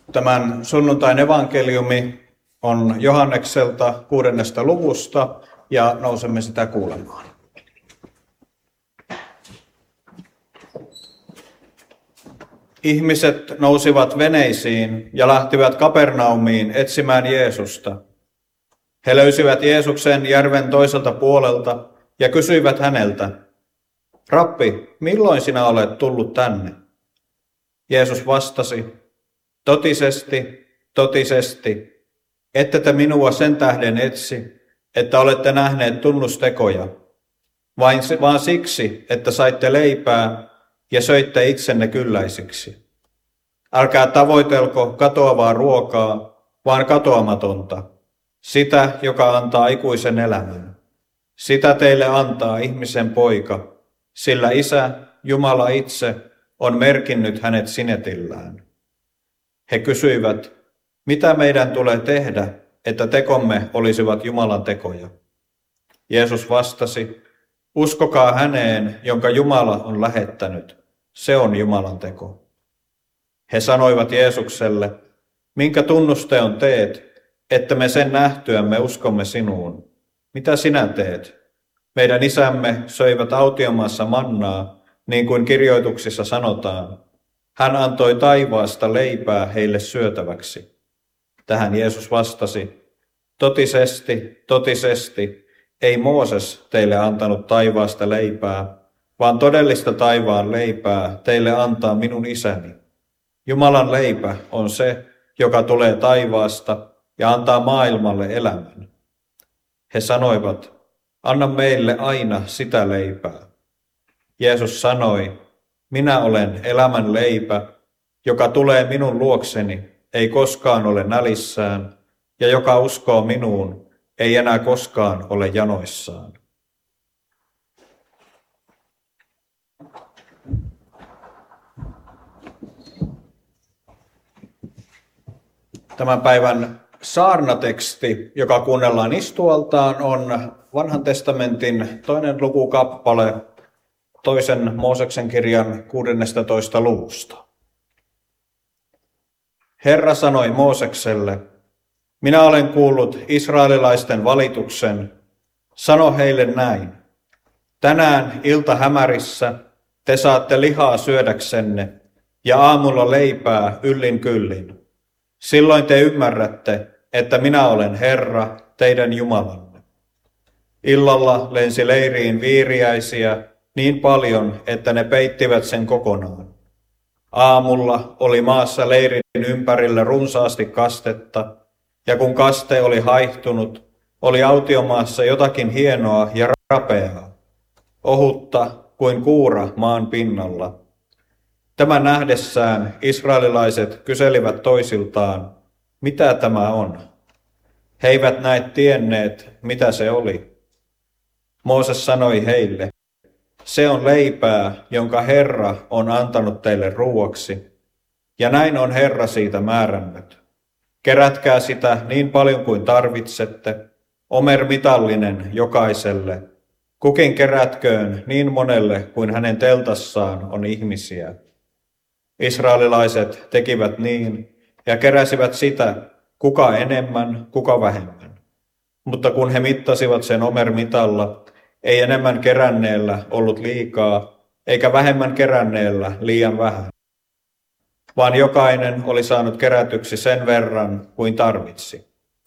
Tämän sunnuntain evankeliumi on Johannekselta 6. luvusta ja nousemme sitä kuulemaan. Ihmiset nousivat veneisiin ja lähtivät Kapernaumiin etsimään Jeesusta. He löysivät Jeesuksen järven toiselta puolelta ja kysyivät häneltä, Rabbi, milloin sinä olet tullut tänne? Jeesus vastasi, totisesti, totisesti, ette te minua sen tähden etsi, että olette nähneet tunnustekoja, vaan siksi, että saitte leipää ja söitte itsenne kylläisiksi. Älkää tavoitelko katoavaa ruokaa, vaan katoamatonta, sitä, joka antaa ikuisen elämän. Sitä teille antaa ihmisen poika, sillä Isä, Jumala itse, on merkinnyt hänet sinetillään. He kysyivät, mitä meidän tulee tehdä, että tekomme olisivat Jumalan tekoja? Jeesus vastasi, uskokaa häneen, jonka Jumala on lähettänyt. Se on Jumalan teko. He sanoivat Jeesukselle, minkä tunnusteon teet, että me sen nähtyämme uskomme sinuun? Mitä sinä teet? Meidän isämme söivät autiomaassa mannaa, niin kuin kirjoituksissa sanotaan. Hän antoi taivaasta leipää heille syötäväksi. Tähän Jeesus vastasi, totisesti, totisesti, ei Mooses teille antanut taivaasta leipää, vaan todellista taivaan leipää teille antaa minun isäni. Jumalan leipä on se, joka tulee taivaasta ja antaa maailmalle elämän. He sanoivat, anna meille aina sitä leipää. Jeesus sanoi, minä olen elämän leipä, joka tulee minun luokseni, ei koskaan ole nälissään, ja joka uskoo minuun, ei enää koskaan ole janoissaan. Tämän päivän saarnateksti, joka kuunnellaan istualtaan, on Vanhan testamentin 2. lukukappale 2. Mooseksen kirjan 16. luvusta. Herra sanoi Moosekselle, minä olen kuullut israelilaisten valituksen, sano heille näin. Tänään iltahämärissä te saatte lihaa syödäksenne ja aamulla leipää yllin kyllin. Silloin te ymmärrätte, että minä olen Herra, teidän Jumalanne. Illalla lensi leiriin viiriäisiä niin paljon, että ne peittivät sen kokonaan. Aamulla oli maassa leirin ympärillä runsaasti kastetta, ja kun kaste oli haihtunut, oli autiomaassa jotakin hienoa ja rapeaa, ohutta kuin kuura maan pinnalla. Tämän nähdessään israelilaiset kyselivät toisiltaan, mitä tämä on? He eivät näet tienneet, mitä se oli. Mooses sanoi heille, se on leipää, jonka Herra on antanut teille ruuaksi, ja näin on Herra siitä määrännyt. Kerätkää sitä niin paljon kuin tarvitsette, omermitallinen jokaiselle, kukin kerätköön niin monelle kuin hänen teltassaan on ihmisiä. Israelilaiset tekivät niin ja keräsivät sitä, kuka enemmän, kuka vähemmän. Mutta kun he mittasivat sen omermitalla, ei enemmän keränneellä ollut liikaa, eikä vähemmän keränneellä liian vähän, vaan jokainen oli saanut kerätyksi sen verran kuin tarvitsi.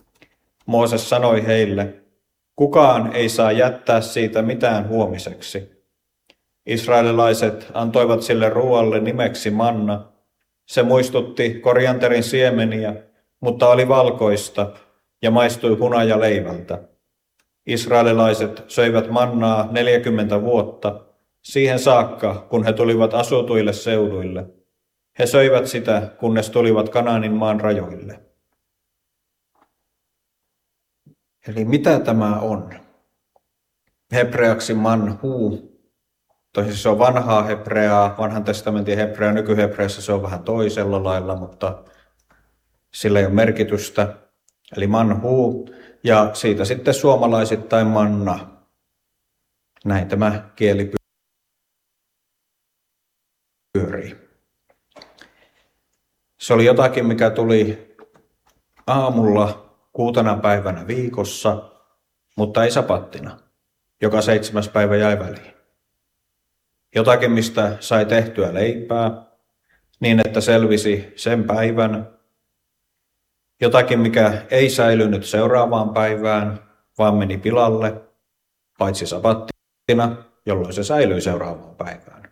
Mooses sanoi heille, kukaan ei saa jättää siitä mitään huomiseksi. Israelilaiset antoivat sille ruoalle nimeksi manna. Se muistutti korianterin siemeniä, mutta oli valkoista ja maistui hunajaleivältä. Israelilaiset söivät mannaa 40 vuotta, siihen saakka, kun he tulivat asutuille seuduille. He söivät sitä, kunnes tulivat Kanaanin maan rajoille. Eli mitä tämä on? Hebreaksi manhu. Toisin se on vanhaa hebreaa, vanhan testamentin hebreaa, nykyhebreassa se on vähän toisella lailla, mutta sillä ei ole merkitystä. Eli manhu ja siitä sitten suomalaisittain manna. Näin tämä kieli pyörii. Se oli jotakin, mikä tuli aamulla 6 päivänä viikossa, mutta ei sapattina. Joka 7. päivä jäi väliin. Jotakin, mistä sai tehtyä leipää, niin että selvisi sen päivän. Jotakin, mikä ei säilynyt seuraavaan päivään, vaan meni pilalle, paitsi sapattina, jolloin se säilyi seuraavaan päivään.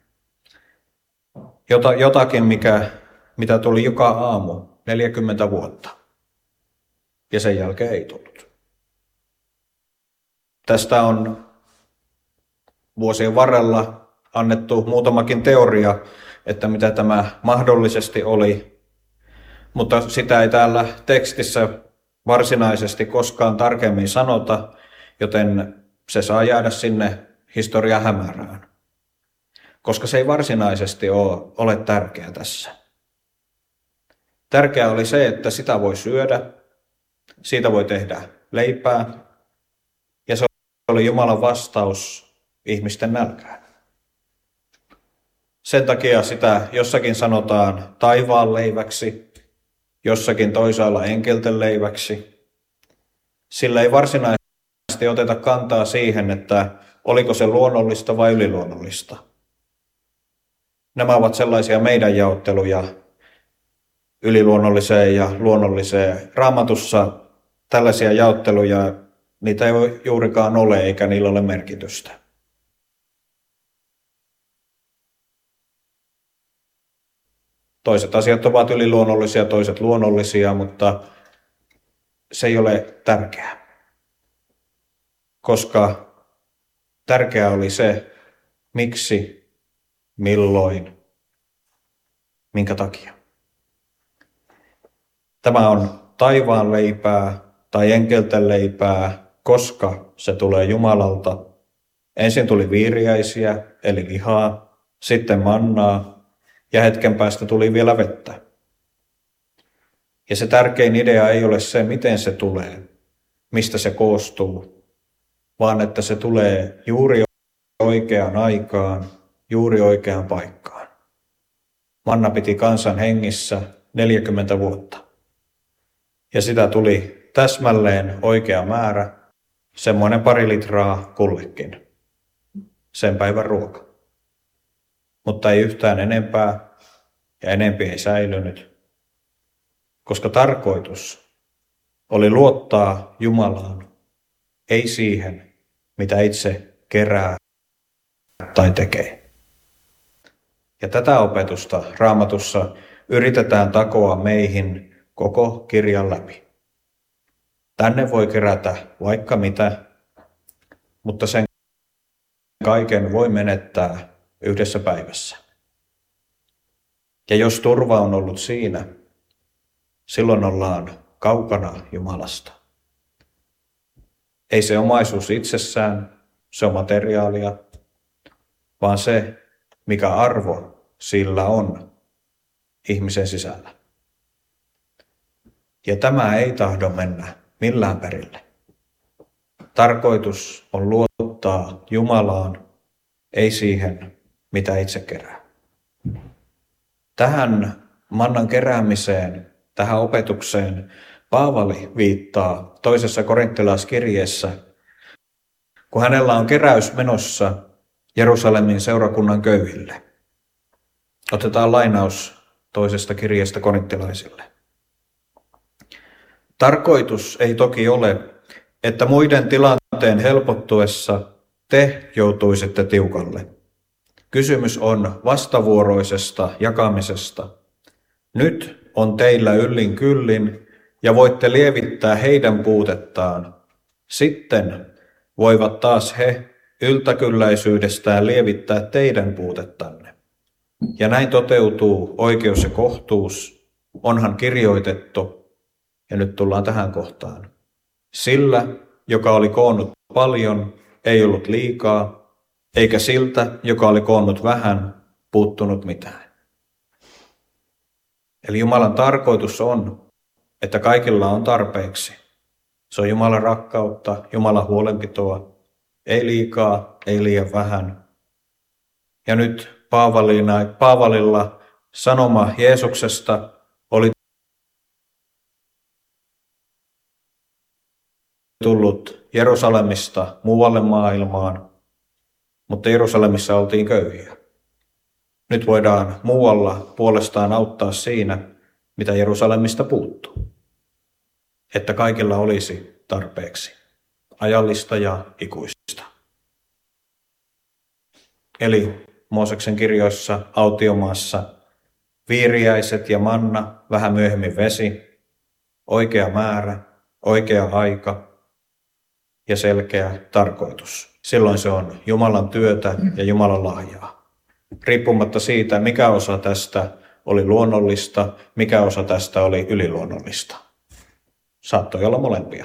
Jotakin, mitä tuli joka aamu 40 vuotta, ja sen jälkeen ei tullut. Tästä on vuosien varrella annettu muutamakin teoria, että mitä tämä mahdollisesti oli, mutta sitä ei täällä tekstissä varsinaisesti koskaan tarkemmin sanota, joten se saa jäädä sinne historian hämärään, koska se ei varsinaisesti ole tärkeä tässä. Tärkeää oli se, että sitä voi syödä, siitä voi tehdä leipää, ja se oli Jumalan vastaus ihmisten nälkään. Sen takia sitä jossakin sanotaan taivaan leiväksi, jossakin toisaalla enkelten leiväksi. Sillä ei varsinaisesti oteta kantaa siihen, että oliko se luonnollista vai yliluonnollista. Nämä ovat sellaisia meidän jaotteluja yliluonnolliseen ja luonnolliseen. Raamatussa tällaisia jaotteluja, niitä ei juurikaan ole eikä niillä ole merkitystä. Toiset asiat ovat yliluonnollisia, toiset luonnollisia, mutta se ei ole tärkeää. Koska tärkeää oli se, miksi, milloin, minkä takia. Tämä on taivaan leipää tai enkelten leipää, koska se tulee Jumalalta. Ensin tuli viiriäisiä, eli lihaa, sitten mannaa, ja hetken päästä tuli vielä vettä. Ja se tärkein idea ei ole se, miten se tulee, mistä se koostuu, vaan että se tulee juuri oikeaan aikaan, juuri oikeaan paikkaan. Manna piti kansan hengissä 40 vuotta. Ja sitä tuli täsmälleen oikea määrä, semmoinen 2 litraa kullekin, sen päivän ruoka. Mutta ei yhtään enempää ja enempi ei säilynyt, koska tarkoitus oli luottaa Jumalaan, ei siihen, mitä itse kerää tai tekee. Ja tätä opetusta Raamatussa yritetään takoa meihin koko kirjan läpi. Tänne voi kerätä vaikka mitä, mutta sen kaiken voi menettää yhdessä päivässä. Ja jos turva on ollut siinä, silloin ollaan kaukana Jumalasta. Ei se omaisuus itsessään, se on materiaalia, vaan se, mikä arvo sillä on ihmisen sisällä. Ja tämä ei tahdo mennä millään perille. Tarkoitus on luottaa Jumalaan, ei siihen, mitä itse kerää. Tähän mannan keräämiseen, tähän opetukseen Paavali viittaa toisessa korinttilaiskirjeessä, kun hänellä on keräys menossa Jerusalemin seurakunnan köyhille. Otetaan lainaus toisesta kirjeestä korinttilaisille. Tarkoitus ei toki ole, että muiden tilanteen helpottuessa te joutuisitte tiukalle. Kysymys on vastavuoroisesta jakamisesta. Nyt on teillä yllin kyllin ja voitte lievittää heidän puutettaan. Sitten voivat taas he yltäkylläisyydestään lievittää teidän puutettanne. Ja näin toteutuu oikeus ja kohtuus, onhan kirjoitettu, ja nyt tullaan tähän kohtaan. Sillä, joka oli koonnut paljon, ei ollut liikaa, eikä siltä, joka oli koonnut vähän, puuttunut mitään. Eli Jumalan tarkoitus on, että kaikilla on tarpeeksi. Se on Jumalan rakkautta, Jumalan huolenpitoa, ei liikaa, ei liian vähän. Ja nyt Paavalilla sanoma Jeesuksesta oli tullut Jerusalemista muualle maailmaan, mutta Jerusalemissa oltiin köyhiä. Nyt voidaan muualla puolestaan auttaa siinä, mitä Jerusalemista puuttuu. Että kaikilla olisi tarpeeksi, ajallista ja ikuista. Eli Mooseksen kirjoissa autiomaassa viiriäiset ja manna, vähän myöhemmin vesi, oikea määrä, oikea aika ja selkeä tarkoitus. Silloin se on Jumalan työtä ja Jumalan lahjaa. Riippumatta siitä, mikä osa tästä oli luonnollista, mikä osa tästä oli yliluonnollista. Saattoi olla molempia.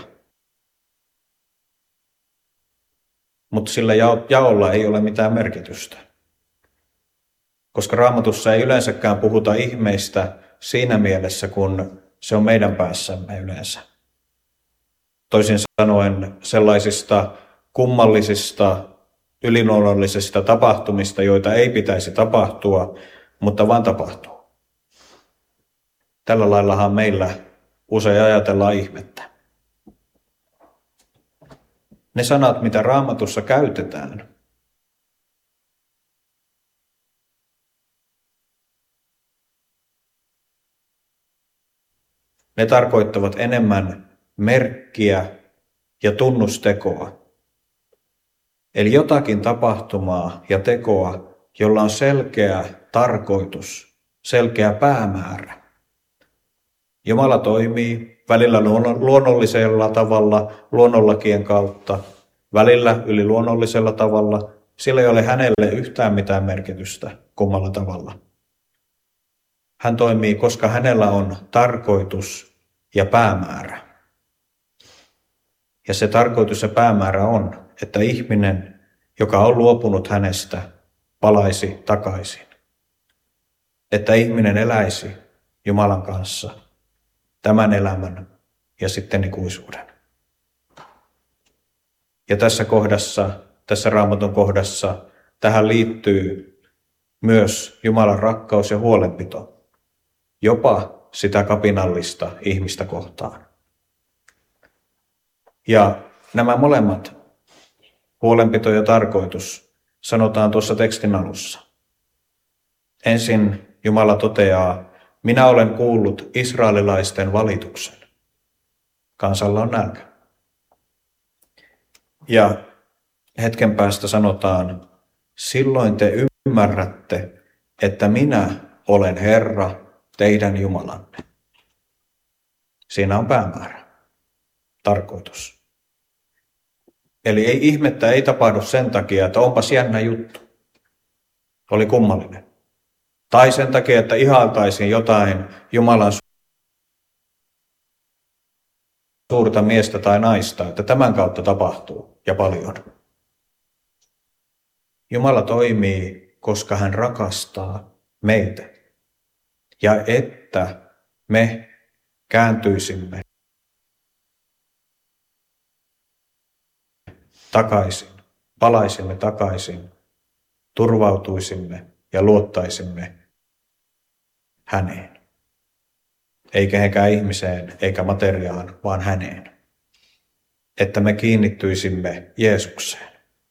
Mutta sillä jaolla ei ole mitään merkitystä. Koska Raamatussa ei yleensäkään puhuta ihmeistä siinä mielessä, kun se on meidän päässämme yleensä. Toisin sanoen sellaisista kummallisista, yliluonnollisista tapahtumista, joita ei pitäisi tapahtua, mutta vaan tapahtuu. Tällä laillahan meillä usein ajatellaan ihmettä. Ne sanat, mitä Raamatussa käytetään, ne tarkoittavat enemmän merkkiä ja tunnustekoa. Eli jotakin tapahtumaa ja tekoa, jolla on selkeä tarkoitus, selkeä päämäärä. Jumala toimii välillä luonnollisella tavalla, luonnonlakien kautta, välillä yliluonnollisella tavalla. Sillä ei ole hänelle yhtään mitään merkitystä kummalla tavalla. Hän toimii, koska hänellä on tarkoitus ja päämäärä. Ja se tarkoitus ja päämäärä on, että ihminen, joka on luopunut hänestä, palaisi takaisin. Että ihminen eläisi Jumalan kanssa tämän elämän ja sitten ikuisuuden. Ja tässä Raamatun kohdassa, tähän liittyy myös Jumalan rakkaus ja huolenpito. Jopa sitä kapinallista ihmistä kohtaan. Ja nämä molemmat, huolenpito ja tarkoitus, sanotaan tuossa tekstin alussa. Ensin Jumala toteaa, minä olen kuullut israelilaisten valituksen. Kansalla on nälkä. Ja hetken päästä sanotaan, silloin te ymmärrätte, että minä olen Herra, teidän Jumalanne. Siinä on päämäärä, tarkoitus. Eli ihmettä ei tapahdu sen takia, että onpas jännä juttu. Oli kummallinen. Tai sen takia, että ihailtaisiin jotain Jumalan suurta miestä tai naista, että tämän kautta tapahtuu ja paljon. Jumala toimii, koska hän rakastaa meitä. Ja että me kääntyisimme takaisin, palaisimme takaisin, turvautuisimme ja luottaisimme häneen. Ei kehenkään ihmiseen eikä materiaan, vaan häneen. Että me kiinnittyisimme Jeesukseen.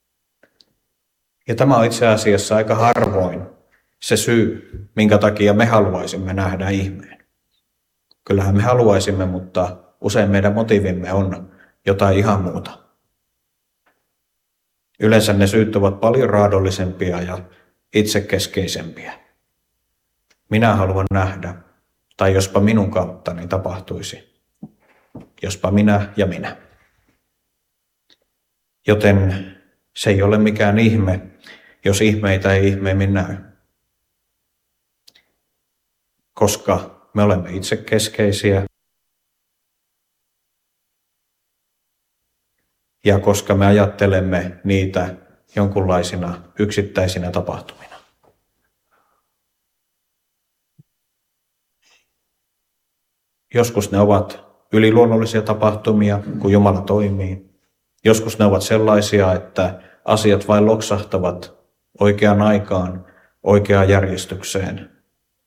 Ja tämä on itse asiassa aika harvoin se syy, minkä takia me haluaisimme nähdä ihmeen. Kyllähän me haluaisimme, mutta usein meidän motiivimme on jotain ihan muuta. Yleensä ne syyt ovat paljon raadollisempia ja itsekeskeisempiä. Minä haluan nähdä, tai jospa minun kauttani tapahtuisi. Jospa minä ja minä. Joten se ei ole mikään ihme, jos ihmeitä ei ihmeemmin näy. Koska me olemme itsekeskeisiä ja koska me ajattelemme niitä jonkunlaisina yksittäisinä tapahtumina. Joskus ne ovat yliluonnollisia tapahtumia, kun Jumala toimii. Joskus ne ovat sellaisia, että asiat vain loksahtavat oikeaan aikaan, oikeaan järjestykseen,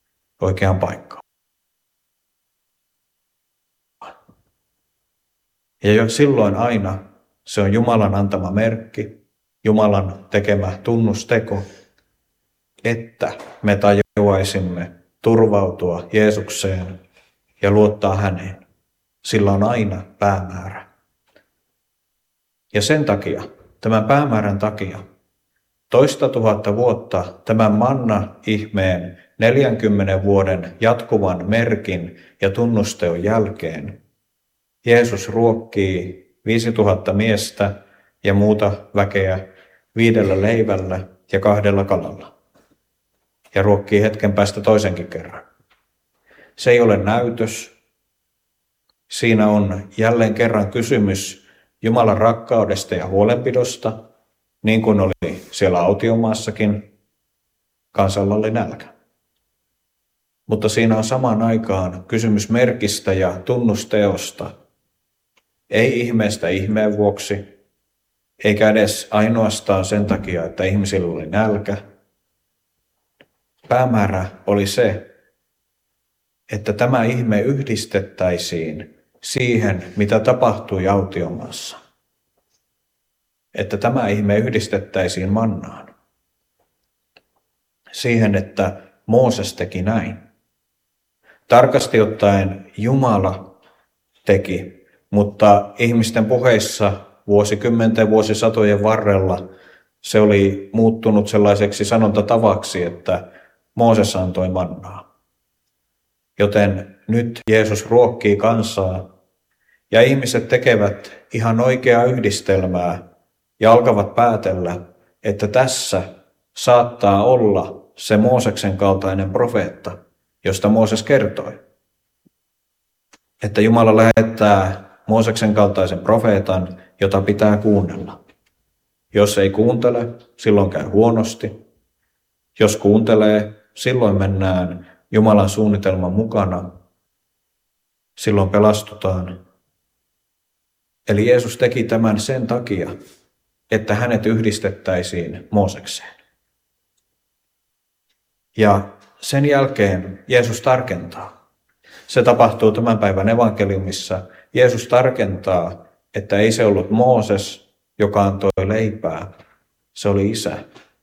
oikeaan paikkaan. Ja jo silloin aina se on Jumalan antama merkki, Jumalan tekemä tunnusteko, että me tajuaisimme turvautua Jeesukseen ja luottaa häneen. Sillä on aina päämäärä. Ja sen takia, tämän päämäärän takia, 2000 vuotta tämän manna-ihmeen 40 vuoden jatkuvan merkin ja tunnusteon jälkeen Jeesus ruokkii 5000 miestä ja muuta väkeä 5 leivällä ja 2 kalalla. Ja ruokkii hetken päästä toisenkin kerran. Se ei ole näytös. Siinä on jälleen kerran kysymys Jumalan rakkaudesta ja huolenpidosta, niin kuin oli siellä autiomaassakin. Kansalla oli nälkä. Mutta siinä on samaan aikaan kysymys merkistä ja tunnusteosta. Ei ihmeestä ihmeen vuoksi, eikä edes ainoastaan sen takia, että ihmisillä oli nälkä. Päämäärä oli se, että tämä ihme yhdistettäisiin siihen, mitä tapahtui autiomaassa. Että tämä ihme yhdistettäisiin mannaan. Siihen, että Mooses teki näin. Tarkasti ottaen Jumala teki, mutta ihmisten puheissa vuosikymmenten, vuosisatojen varrella se oli muuttunut sellaiseksi sanontatavaksi, että Mooses antoi mannaa. Joten nyt Jeesus ruokkii kansaa ja ihmiset tekevät ihan oikeaa yhdistelmää ja alkavat päätellä, että tässä saattaa olla se Mooseksen kaltainen profeetta, josta Mooses kertoi. Että Jumala lähettää Mooseksen kaltaisen profeetan, jota pitää kuunnella. Jos ei kuuntele, silloin käy huonosti. Jos kuuntelee, silloin mennään Jumalan suunnitelman mukana. Silloin pelastutaan. Eli Jeesus teki tämän sen takia, että hänet yhdistettäisiin Moosekseen. Ja sen jälkeen Jeesus tarkentaa. Se tapahtuu tämän päivän evankeliumissa. Jeesus tarkentaa, että ei se ollut Mooses, joka antoi leipää. Se oli Isä.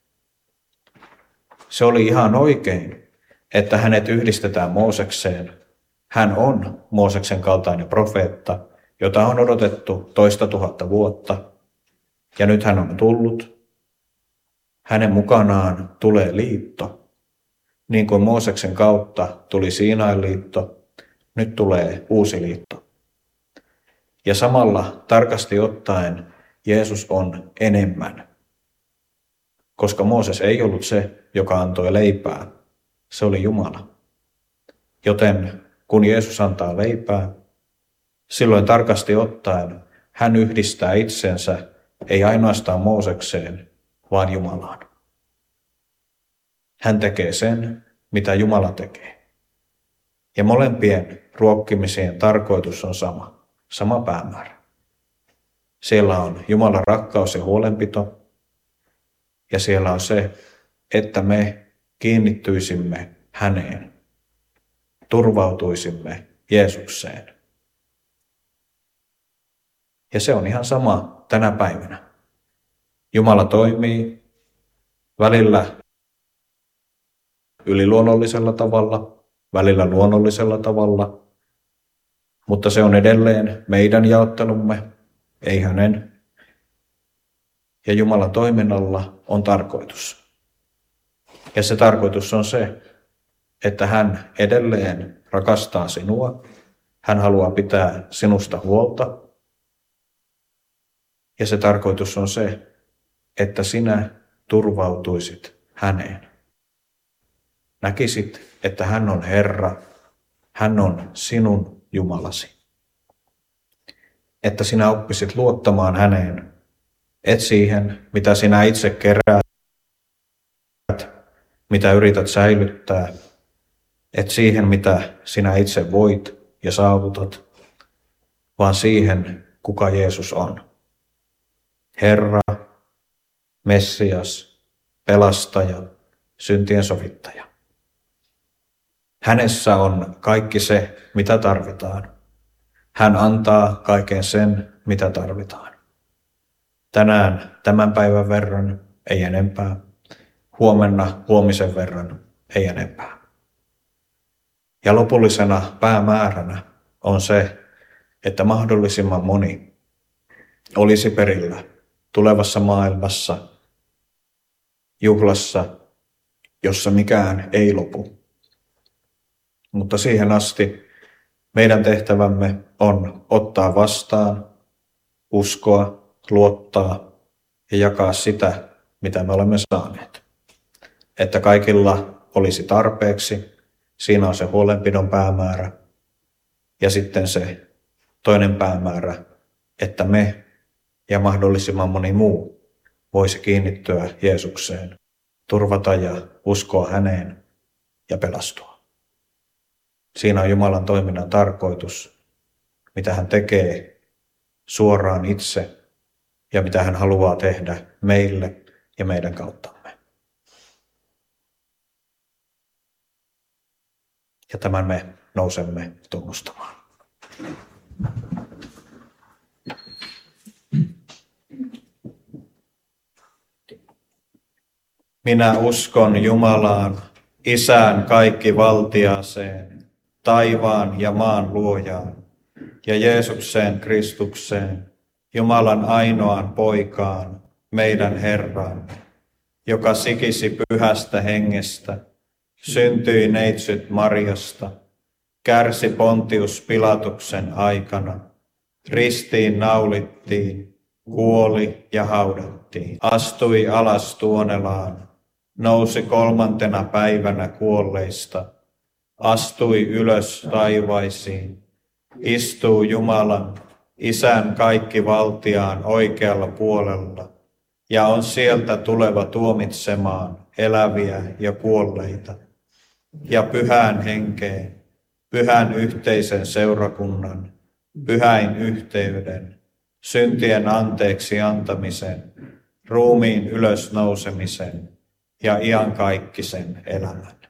Se oli ihan oikein, että hänet yhdistetään Moosekseen. Hän on Mooseksen kaltainen profeetta, jota on odotettu 2000 vuotta. Ja nyt hän on tullut. Hänen mukanaan tulee liitto. Niin kuin Mooseksen kautta tuli Siinain liitto, nyt tulee uusi liitto. Ja samalla tarkasti ottaen Jeesus on enemmän. Koska Mooses ei ollut se, joka antoi leipää, se oli Jumala. Joten kun Jeesus antaa leipää, silloin tarkasti ottaen hän yhdistää itsensä ei ainoastaan Moosekseen, vaan Jumalaan. Hän tekee sen, mitä Jumala tekee. Ja molempien ruokkimisien tarkoitus on sama päämäärä. Siellä on Jumalan rakkaus ja huolenpito, ja siellä on se, että me kiinnittyisimme häneen, turvautuisimme Jeesukseen. Ja se on ihan sama tänä päivänä. Jumala toimii välillä yliluonnollisella tavalla, välillä luonnollisella tavalla, mutta se on edelleen meidän jaottelumme, ei hänen. Ja Jumalan toiminnalla on tarkoitus. Ja se tarkoitus on se, että hän edelleen rakastaa sinua, hän haluaa pitää sinusta huolta. Ja se tarkoitus on se, että sinä turvautuisit häneen. Näkisit, että hän on Herra, hän on sinun Jumalasi. Että sinä oppisit luottamaan häneen, et siihen, mitä sinä itse keräät, mitä yrität säilyttää, et siihen, mitä sinä itse voit ja saavutat, vaan siihen, kuka Jeesus on. Herra, Messias, pelastaja, syntien sovittaja. Hänessä on kaikki se, mitä tarvitaan. Hän antaa kaiken sen, mitä tarvitaan. Tänään tämän päivän verran, ei enempää. Huomenna huomisen verran, ei enempää. Ja lopullisena päämääränä on se, että mahdollisimman moni olisi perillä tulevassa maailmassa, juhlassa, jossa mikään ei lopu. Mutta siihen asti meidän tehtävämme on ottaa vastaan, uskoa, luottaa ja jakaa sitä, mitä me olemme saaneet. Että kaikilla olisi tarpeeksi, siinä on se huolenpidon päämäärä. Ja sitten se toinen päämäärä, että me ja mahdollisimman moni muu voisi kiinnittyä Jeesukseen, turvata ja uskoa häneen ja pelastua. Siinä on Jumalan toiminnan tarkoitus, mitä hän tekee suoraan itse ja mitä hän haluaa tehdä meille ja meidän kauttamme. Ja tämän me nousemme tunnustamaan. Minä uskon Jumalaan, Isään kaikkivaltiaseen, taivaan ja maan luojaan, ja Jeesukseen Kristukseen, Jumalan ainoaan poikaan, meidän Herraan, joka sikisi pyhästä hengestä, syntyi neitsyt Marjasta, kärsi Pontius Pilatuksen aikana, ristiin naulittiin, kuoli ja haudattiin, astui alas tuonelaan, nousi 3. päivänä kuolleista, astui ylös taivaisiin, istuu Jumalan, Isän kaikkivaltiaan oikealla puolella ja on sieltä tuleva tuomitsemaan eläviä ja kuolleita. Ja pyhään henkeen, pyhän yhteisen seurakunnan, pyhäin yhteyden, syntien anteeksi antamisen, ruumiin ylösnousemisen ja iankaikkisen elämän.